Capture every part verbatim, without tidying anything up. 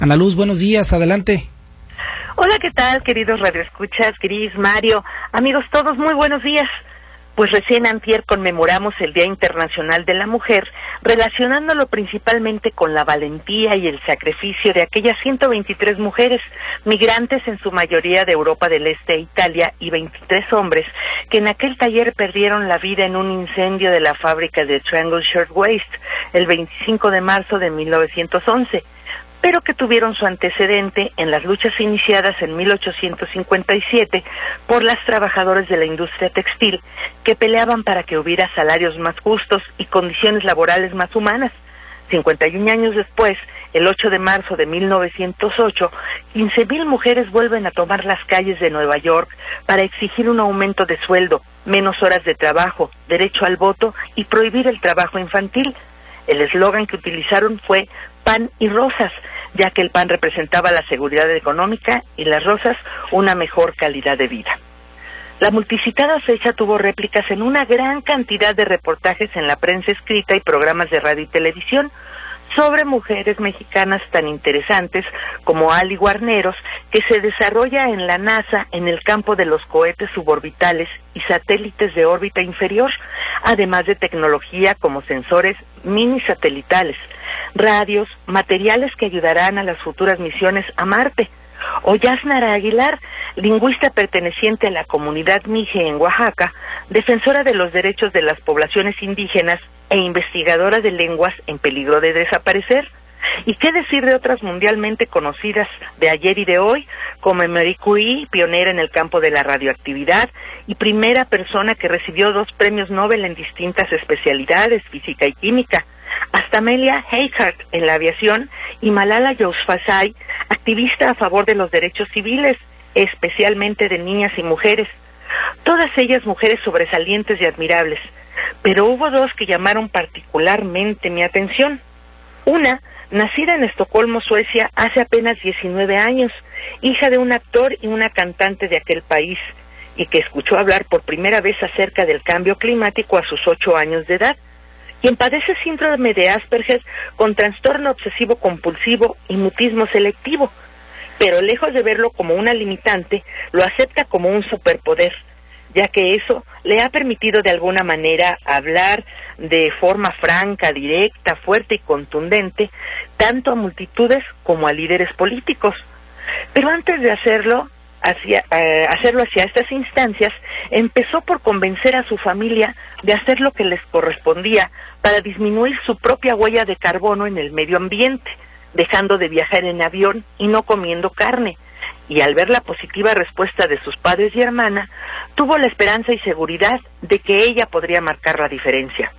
Ana Luz, buenos días, adelante. Hola, ¿qué tal, queridos radioescuchas, Gris, Mario, amigos todos, muy buenos días. Pues recién antier conmemoramos el Día Internacional de la Mujer, relacionándolo principalmente con la valentía y el sacrificio de aquellas ciento veintitrés mujeres, migrantes en su mayoría de Europa del Este e Italia, y veintitrés hombres, que en aquel taller perdieron la vida en un incendio de la fábrica de Triangle Shirtwaist, el veinticinco de marzo de mil novecientos once. Pero que tuvieron su antecedente en las luchas iniciadas en mil ochocientos cincuenta y siete por las trabajadoras de la industria textil, que peleaban para que hubiera salarios más justos y condiciones laborales más humanas. cincuenta y un años después, el ocho de marzo de mil novecientos ocho, quince mil mujeres vuelven a tomar las calles de Nueva York para exigir un aumento de sueldo, menos horas de trabajo, derecho al voto y prohibir el trabajo infantil. El eslogan que utilizaron fue pan y rosas, ya que el pan representaba la seguridad económica y las rosas una mejor calidad de vida. La multicitada fecha tuvo réplicas en una gran cantidad de reportajes en la prensa escrita y programas de radio y televisión sobre mujeres mexicanas tan interesantes como Ali Guarneros, que se desarrolla en la NASA en el campo de los cohetes suborbitales y satélites de órbita inferior, además de tecnología como sensores mini satelitales, radios, materiales que ayudarán a las futuras misiones a Marte. O Yasnara Aguilar, lingüista perteneciente a la comunidad Mije en Oaxaca, defensora de los derechos de las poblaciones indígenas e investigadora de lenguas en peligro de desaparecer. ¿Y qué decir de otras mundialmente conocidas de ayer y de hoy, como Marie Curie, pionera en el campo de la radioactividad y primera persona que recibió dos premios Nobel en distintas especialidades, física y química, hasta Amelia Earhart en la aviación y Malala Yousafzai, activista a favor de los derechos civiles, especialmente de niñas y mujeres? Todas ellas mujeres sobresalientes y admirables, pero hubo dos que llamaron particularmente mi atención. Una, nacida en Estocolmo, Suecia, hace apenas diecinueve años, hija de un actor y una cantante de aquel país, y que escuchó hablar por primera vez acerca del cambio climático a sus ocho años de edad, quien padece síndrome de Asperger con trastorno obsesivo compulsivo y mutismo selectivo, pero lejos de verlo como una limitante, lo acepta como un superpoder, ya que eso le ha permitido de alguna manera hablar de forma franca, directa, fuerte y contundente, tanto a multitudes como a líderes políticos. Pero antes de hacerlo, hacia, eh, hacerlo hacia estas instancias, empezó por convencer a su familia de hacer lo que les correspondía para disminuir su propia huella de carbono en el medio ambiente, dejando de viajar en avión y no comiendo carne. Y al ver la positiva respuesta de sus padres y hermana, tuvo la esperanza y seguridad de que ella podría marcar la diferencia.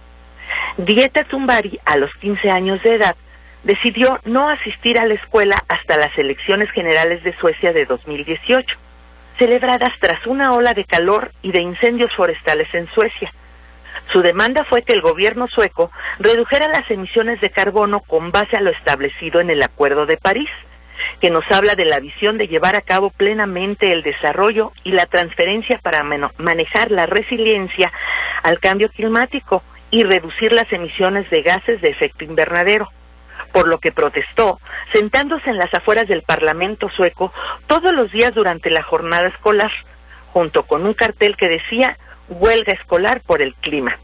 Greta Thunberg, a los quince años de edad, decidió no asistir a la escuela hasta las elecciones generales de Suecia de dos mil dieciocho, celebradas tras una ola de calor y de incendios forestales en Suecia. Su demanda fue que el gobierno sueco redujera las emisiones de carbono con base a lo establecido en el Acuerdo de París, que nos habla de la visión de llevar a cabo plenamente el desarrollo y la transferencia para manejar la resiliencia al cambio climático y reducir las emisiones de gases de efecto invernadero, por lo que protestó, sentándose en las afueras del Parlamento sueco todos los días durante la jornada escolar, junto con un cartel que decía «Huelga escolar por el clima».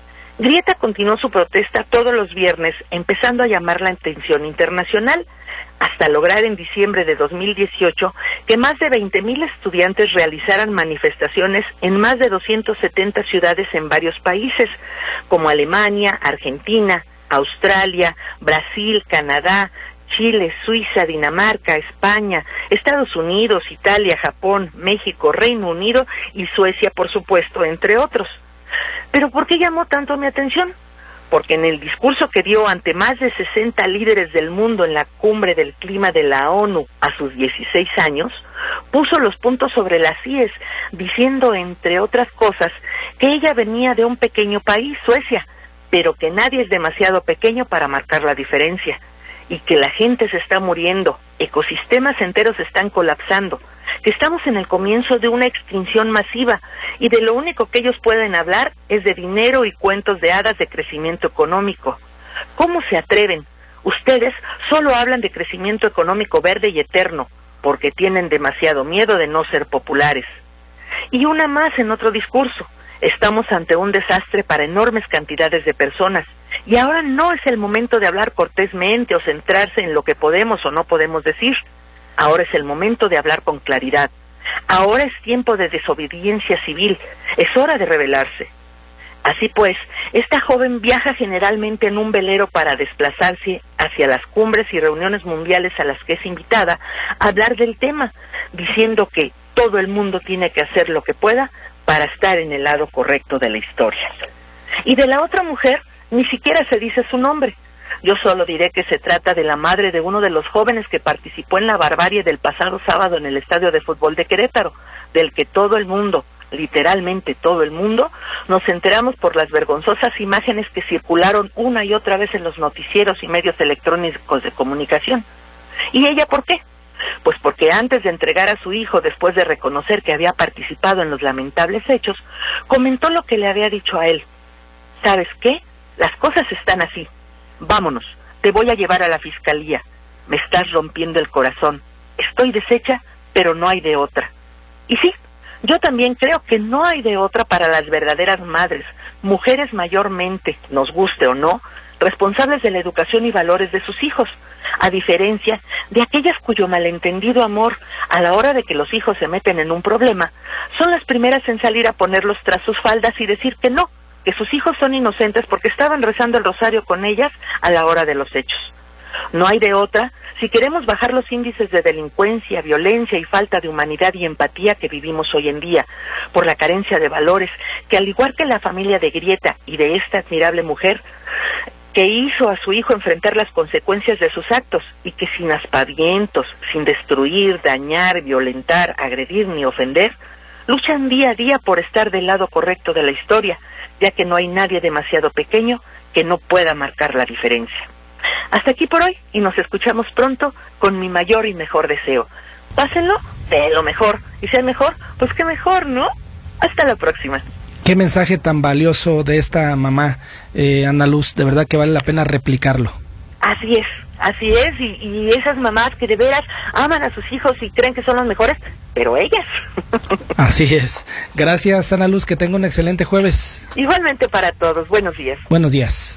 Greta continuó su protesta todos los viernes, empezando a llamar la atención internacional, hasta lograr en diciembre de dos mil dieciocho que más de veinte mil estudiantes realizaran manifestaciones en más de doscientas setenta ciudades en varios países, como Alemania, Argentina, Australia, Brasil, Canadá, Chile, Suiza, Dinamarca, España, Estados Unidos, Italia, Japón, México, Reino Unido y Suecia, por supuesto, entre otros. ¿Pero por qué llamó tanto mi atención? Porque en el discurso que dio ante más de sesenta líderes del mundo en la cumbre del clima de la ONU a sus dieciséis años, puso los puntos sobre las íes, diciendo, entre otras cosas, que ella venía de un pequeño país, Suecia, pero que nadie es demasiado pequeño para marcar la diferencia, y que la gente se está muriendo, ecosistemas enteros están colapsando, que estamos en el comienzo de una extinción masiva y de lo único que ellos pueden hablar es de dinero y cuentos de hadas de crecimiento económico. ¿Cómo se atreven? Ustedes solo hablan de crecimiento económico verde y eterno, porque tienen demasiado miedo de no ser populares. Y una más en otro discurso. Estamos ante un desastre para enormes cantidades de personas, y ahora no es el momento de hablar cortésmente o centrarse en lo que podemos o no podemos decir. Ahora es el momento de hablar con claridad. Ahora es tiempo de desobediencia civil. Es hora de rebelarse. Así pues, esta joven viaja generalmente en un velero para desplazarse hacia las cumbres y reuniones mundiales a las que es invitada a hablar del tema, diciendo que todo el mundo tiene que hacer lo que pueda para estar en el lado correcto de la historia. Y de la otra mujer, ni siquiera se dice su nombre. Yo solo diré que se trata de la madre de uno de los jóvenes que participó en la barbarie del pasado sábado en el estadio de fútbol de Querétaro, del que todo el mundo, literalmente todo el mundo, nos enteramos por las vergonzosas imágenes que circularon una y otra vez en los noticieros y medios electrónicos de comunicación. ¿Y ella por qué? Pues porque antes de entregar a su hijo, después de reconocer que había participado en los lamentables hechos, comentó lo que le había dicho a él. ¿Sabes qué? Las cosas están así. Vámonos, te voy a llevar a la fiscalía. Me estás rompiendo el corazón. Estoy deshecha, pero no hay de otra. Y sí, yo también creo que no hay de otra para las verdaderas madres, mujeres mayormente, nos guste o no, responsables de la educación y valores de sus hijos, a diferencia de aquellas cuyo malentendido amor, a la hora de que los hijos se meten en un problema, son las primeras en salir a ponerlos tras sus faldas y decir que no, que sus hijos son inocentes porque estaban rezando el rosario con ellas a la hora de los hechos. No hay de otra si queremos bajar los índices de delincuencia, violencia y falta de humanidad y empatía que vivimos hoy en día, por la carencia de valores que, al igual que la familia de Grieta y de esta admirable mujer, que hizo a su hijo enfrentar las consecuencias de sus actos y que sin aspavientos, sin destruir, dañar, violentar, agredir ni ofender, luchan día a día por estar del lado correcto de la historia, ya que no hay nadie demasiado pequeño que no pueda marcar la diferencia. Hasta aquí por hoy y nos escuchamos pronto con mi mayor y mejor deseo. Pásenlo de lo mejor, y si es mejor, pues qué mejor, ¿no? Hasta la próxima. Qué mensaje tan valioso de esta mamá, eh, Ana Luz, de verdad que vale la pena replicarlo. Así es, así es, y, y esas mamás que de veras aman a sus hijos y creen que son los mejores, pero ellas. Así es. Gracias, Ana Luz, que tenga un excelente jueves. Igualmente para todos, buenos días. Buenos días.